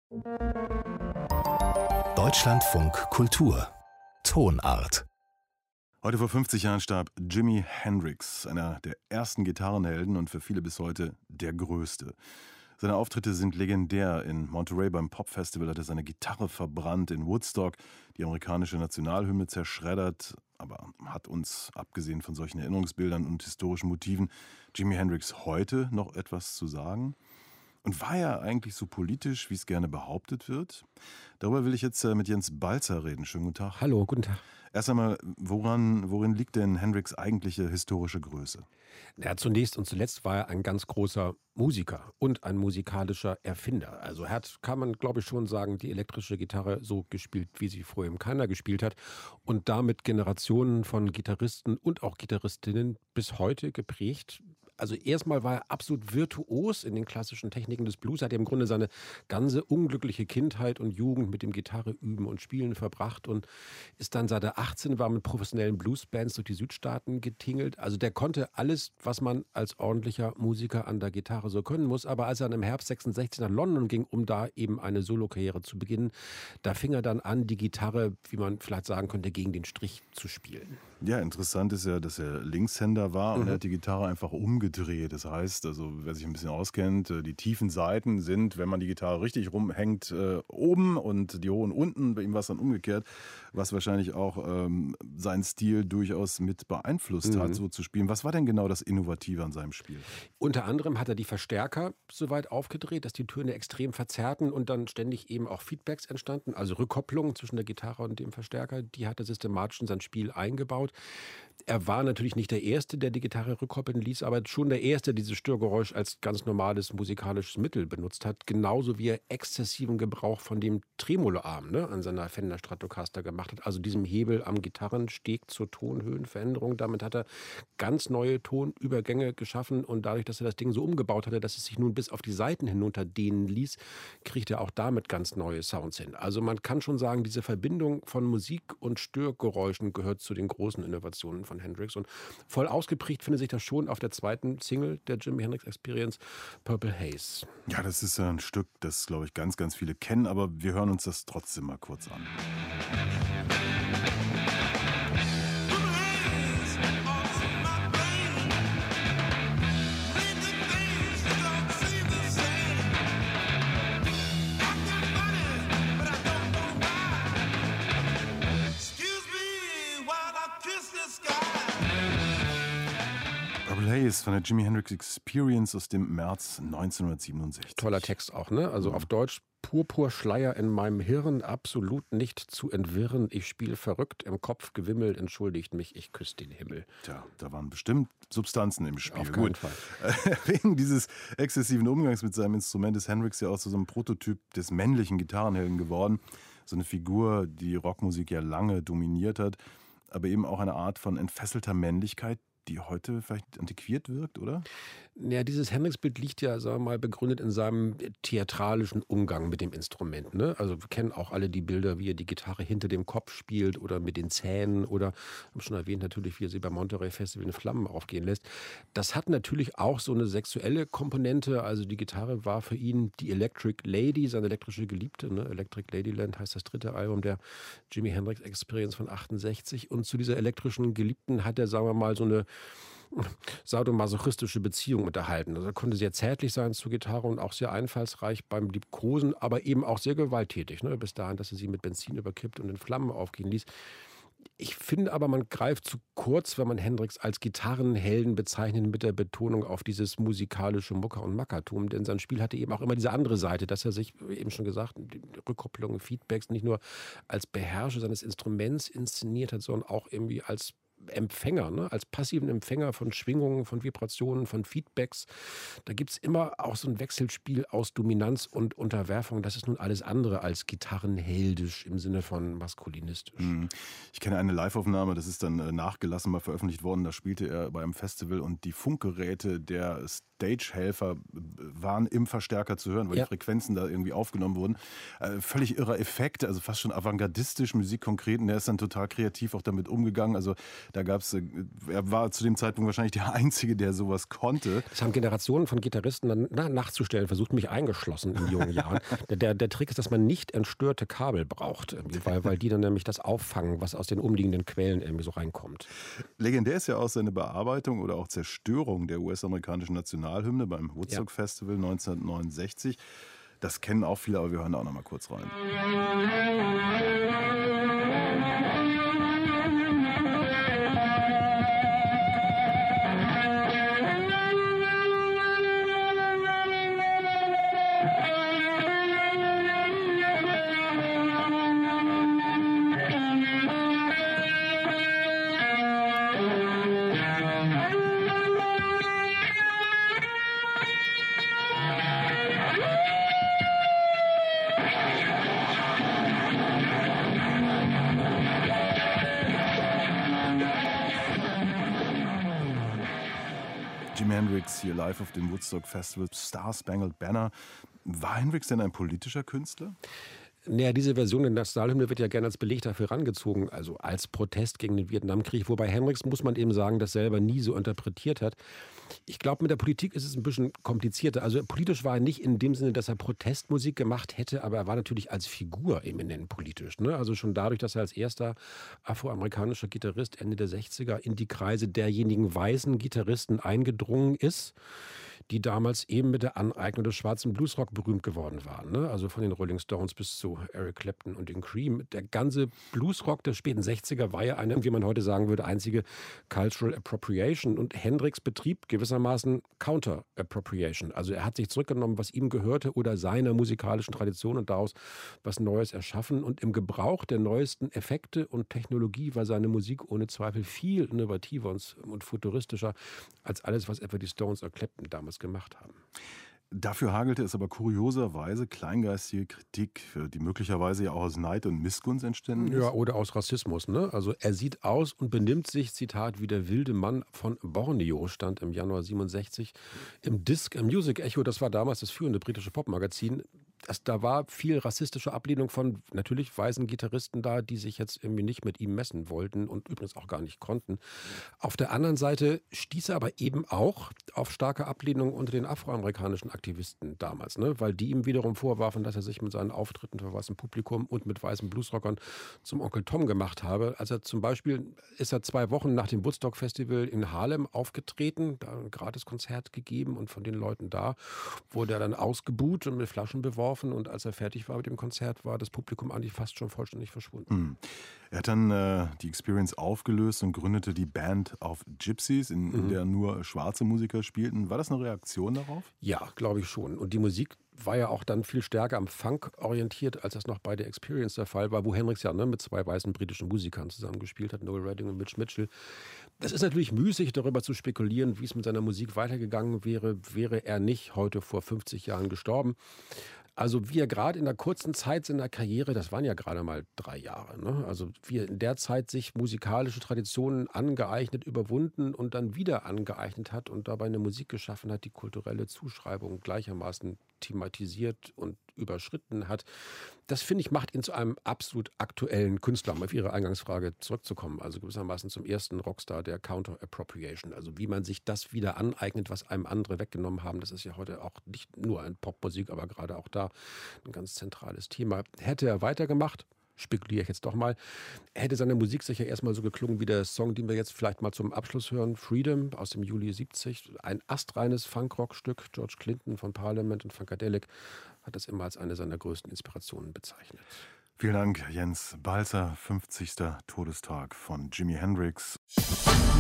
Deutschlandfunk Kultur Tonart. Heute vor 50 Jahren starb Jimi Hendrix, einer der ersten Gitarrenhelden und für viele bis heute der größte. Seine Auftritte sind legendär. In Monterey beim Popfestival hat er seine Gitarre verbrannt, in Woodstock die amerikanische Nationalhymne zerschreddert, aber hat uns, abgesehen von solchen Erinnerungsbildern und historischen Motiven, Jimi Hendrix heute noch etwas zu sagen? Und war er eigentlich so politisch, wie es gerne behauptet wird? Darüber will ich jetzt mit Jens Balzer reden. Schönen guten Tag. Hallo, guten Tag. Erst einmal, worin liegt denn Hendrix' eigentliche historische Größe? Ja, zunächst und zuletzt war er ein ganz großer Musiker und ein musikalischer Erfinder. Also er hat, kann man glaube ich schon sagen, die elektrische Gitarre so gespielt, wie sie vorher keiner gespielt hat und damit Generationen von Gitarristen und auch Gitarristinnen bis heute geprägt. Also erstmal war er absolut virtuos in den klassischen Techniken des Blues. Er hat im Grunde seine ganze unglückliche Kindheit und Jugend mit dem Gitarre üben und spielen verbracht und ist dann, seit er 18 war, mit professionellen Bluesbands durch die Südstaaten getingelt. Also der konnte alles, was man als ordentlicher Musiker an der Gitarre so können muss. Aber als er dann im Herbst 66 nach London ging, um da eben eine Solokarriere zu beginnen, da fing er dann an, die Gitarre, wie man vielleicht sagen könnte, gegen den Strich zu spielen. Ja, interessant ist ja, dass er Linkshänder war und er hat die Gitarre einfach umgedreht. Das heißt, also wer sich ein bisschen auskennt, die tiefen Saiten sind, wenn man die Gitarre richtig rumhängt, oben und die hohen unten. Bei ihm war es dann umgekehrt, was wahrscheinlich auch seinen Stil durchaus mit beeinflusst hat, so zu spielen. Was war denn genau das Innovative an seinem Spiel? Unter anderem hat er die Verstärker so weit aufgedreht, dass die Töne extrem verzerrten und dann ständig eben auch Feedbacks entstanden, also Rückkopplungen zwischen der Gitarre und dem Verstärker. Die hat er systematisch in sein Spiel eingebaut. Er war natürlich nicht der Erste, der die Gitarre rückkoppeln ließ, aber schon der Erste, der dieses Störgeräusch als ganz normales musikalisches Mittel benutzt hat. Genauso wie er exzessiven Gebrauch von dem Tremoloarm an seiner Fender Stratocaster gemacht hat. Also diesem Hebel am Gitarrensteg zur Tonhöhenveränderung. Damit hat er ganz neue Tonübergänge geschaffen und dadurch, dass er das Ding so umgebaut hatte, dass es sich nun bis auf die Saiten hinunter dehnen ließ, kriegt er auch damit ganz neue Sounds hin. Also man kann schon sagen, diese Verbindung von Musik und Störgeräuschen gehört zu den großen Innovationen von Hendrix. Und voll ausgeprägt findet sich das schon auf der zweiten Single der Jimi Hendrix Experience, Purple Haze. Ja, das ist ein Stück, das, glaube ich, ganz, ganz viele kennen, aber wir hören uns das trotzdem mal kurz an. Purple Haze von der Jimi Hendrix Experience aus dem März 1967. Toller Text auch, ne? Also auf Deutsch: Purpurschleier in meinem Hirn, absolut nicht zu entwirren. Ich spiel verrückt, im Kopf gewimmelt, entschuldigt mich, ich küsse den Himmel. Tja, da waren bestimmt Substanzen im Spiel. Auf keinen Fall. Wegen dieses exzessiven Umgangs mit seinem Instrument ist Hendrix ja auch so ein Prototyp des männlichen Gitarrenhelden geworden. So eine Figur, die Rockmusik ja lange dominiert hat, aber eben auch eine Art von entfesselter Männlichkeit, die heute vielleicht antiquiert wirkt, oder? Ja, dieses Hendrix-Bild liegt ja, sagen wir mal, begründet in seinem theatralischen Umgang mit dem Instrument. Ne? Also wir kennen auch alle die Bilder, wie er die Gitarre hinter dem Kopf spielt oder mit den Zähnen oder, haben schon erwähnt, natürlich, wie er sie beim Monterey Festival in Flammen aufgehen lässt. Das hat natürlich auch so eine sexuelle Komponente. Also die Gitarre war für ihn die Electric Lady, seine elektrische Geliebte. Ne? Electric Ladyland heißt das dritte Album der Jimi Hendrix Experience von 68. Und zu dieser elektrischen Geliebten hat er, sagen wir mal, so eine sadomasochistische Beziehung unterhalten. Also er konnte sehr zärtlich sein zur Gitarre und auch sehr einfallsreich beim Liebkosen, aber eben auch sehr gewalttätig. Ne? Bis dahin, dass er sie mit Benzin überkippt und in Flammen aufgehen ließ. Ich finde aber, man greift zu kurz, wenn man Hendrix als Gitarrenhelden bezeichnet, mit der Betonung auf dieses musikalische Mucker- und Mackertum. Denn sein Spiel hatte eben auch immer diese andere Seite, dass er sich, wie eben schon gesagt, Rückkopplungen, Feedbacks nicht nur als Beherrscher seines Instruments inszeniert hat, sondern auch irgendwie als Empfänger, ne? Als passiven Empfänger von Schwingungen, von Vibrationen, von Feedbacks. Da gibt es immer auch so ein Wechselspiel aus Dominanz und Unterwerfung. Das ist nun alles andere als gitarrenheldisch im Sinne von maskulinistisch. Ich kenne eine Live-Aufnahme, das ist dann nachgelassen mal veröffentlicht worden. Da spielte er bei einem Festival und die Funkgeräte der Stagehelfer waren im Verstärker zu hören, weil die Frequenzen da irgendwie aufgenommen wurden. Völlig irrer Effekt, also fast schon avantgardistisch, musikkonkret. Und er ist dann total kreativ auch damit umgegangen. Also Da gab's, er war zu dem Zeitpunkt wahrscheinlich der Einzige, der sowas konnte. Das haben Generationen von Gitarristen dann nachzustellen versucht, mich eingeschlossen in jungen Jahren. Der Trick ist, dass man nicht entstörte Kabel braucht, weil die dann nämlich das auffangen, was aus den umliegenden Quellen irgendwie so reinkommt. Legendär ist ja auch seine Bearbeitung oder auch Zerstörung der US-amerikanischen Nationalhymne beim Woodstock Festival 1969. Das kennen auch viele, aber wir hören da auch noch mal kurz rein. Jimi Hendrix hier live auf dem Woodstock Festival, Star Spangled Banner. War Hendrix denn ein politischer Künstler? Naja, diese Version der Nationalhymne wird ja gerne als Beleg dafür herangezogen, also als Protest gegen den Vietnamkrieg. Wobei Hendrix, muss man eben sagen, das selber nie so interpretiert hat. Ich glaube, mit der Politik ist es ein bisschen komplizierter. Also politisch war er nicht in dem Sinne, dass er Protestmusik gemacht hätte, aber er war natürlich als Figur eminent politisch. Ne? Also schon dadurch, dass er als erster afroamerikanischer Gitarrist Ende der 60er in die Kreise derjenigen weißen Gitarristen eingedrungen ist, die damals eben mit der Aneignung des schwarzen Bluesrock berühmt geworden waren. Ne? Also von den Rolling Stones bis zu Eric Clapton und den Cream. Der ganze Bluesrock der späten 60er war ja eine, wie man heute sagen würde, einzige Cultural Appropriation. Und Hendrix betrieb gewissermaßen Counter Appropriation. Also er hat sich zurückgenommen, was ihm gehörte oder seiner musikalischen Tradition und daraus was Neues erschaffen. Und im Gebrauch der neuesten Effekte und Technologie war seine Musik ohne Zweifel viel innovativer und futuristischer als alles, was etwa die Stones oder Clapton damals gemacht haben. Dafür hagelte es aber kurioserweise kleingeistige Kritik, die möglicherweise ja auch aus Neid und Missgunst entstanden ist. Ja, oder aus Rassismus. Ne? Also er sieht aus und benimmt sich, Zitat, wie der wilde Mann von Borneo, stand im Januar 67 im Disc Music Echo. Das war damals das führende britische Popmagazin. Da war viel rassistische Ablehnung von natürlich weißen Gitarristen da, die sich jetzt irgendwie nicht mit ihm messen wollten und übrigens auch gar nicht konnten. Auf der anderen Seite stieß er aber eben auch auf starke Ablehnung unter den afroamerikanischen Aktivisten damals, ne? Weil die ihm wiederum vorwarfen, dass er sich mit seinen Auftritten vor weißem Publikum und mit weißen Bluesrockern zum Onkel Tom gemacht habe. Also zum Beispiel ist er 2 Wochen nach dem Woodstock Festival in Harlem aufgetreten, da ein Gratiskonzert gegeben und von den Leuten da wurde er dann ausgebuht und mit Flaschen beworfen. Und als er fertig war mit dem Konzert, war das Publikum eigentlich fast schon vollständig verschwunden. Er hat dann die Experience aufgelöst und gründete die Band of Gypsies, in der nur schwarze Musiker spielten. War das eine Reaktion darauf? Ja, glaube ich schon. Und die Musik war ja auch dann viel stärker am Funk orientiert, als das noch bei der Experience der Fall war, wo Hendrix ja mit 2 weißen britischen Musikern zusammengespielt hat, Noel Redding und Mitch Mitchell. Das ist natürlich müßig, darüber zu spekulieren, wie es mit seiner Musik weitergegangen wäre, wäre er nicht heute vor 50 Jahren gestorben. Also wie er gerade in der kurzen Zeit seiner Karriere, das waren ja gerade mal 3 Jahre, ne? Also wie er in der Zeit sich musikalische Traditionen angeeignet, überwunden und dann wieder angeeignet hat und dabei eine Musik geschaffen hat, die kulturelle Zuschreibung gleichermaßen thematisiert und überschritten hat. Das, finde ich, macht ihn zu einem absolut aktuellen Künstler, um auf Ihre Eingangsfrage zurückzukommen. Also gewissermaßen zum ersten Rockstar der Counter-Appropriation. Also wie man sich das wieder aneignet, was einem andere weggenommen haben. Das ist ja heute auch nicht nur in Popmusik, aber gerade auch da ein ganz zentrales Thema. Hätte er weitergemacht, spekuliere ich jetzt doch mal, hätte seine Musik sicher erstmal so geklungen wie der Song, den wir jetzt vielleicht mal zum Abschluss hören, Freedom aus dem Juli 70. Ein astreines Funkrock-Stück. George Clinton von Parliament und Funkadelic hat das immer als eine seiner größten Inspirationen bezeichnet. Vielen Dank, Jens Balzer, 50. Todestag von Jimi Hendrix.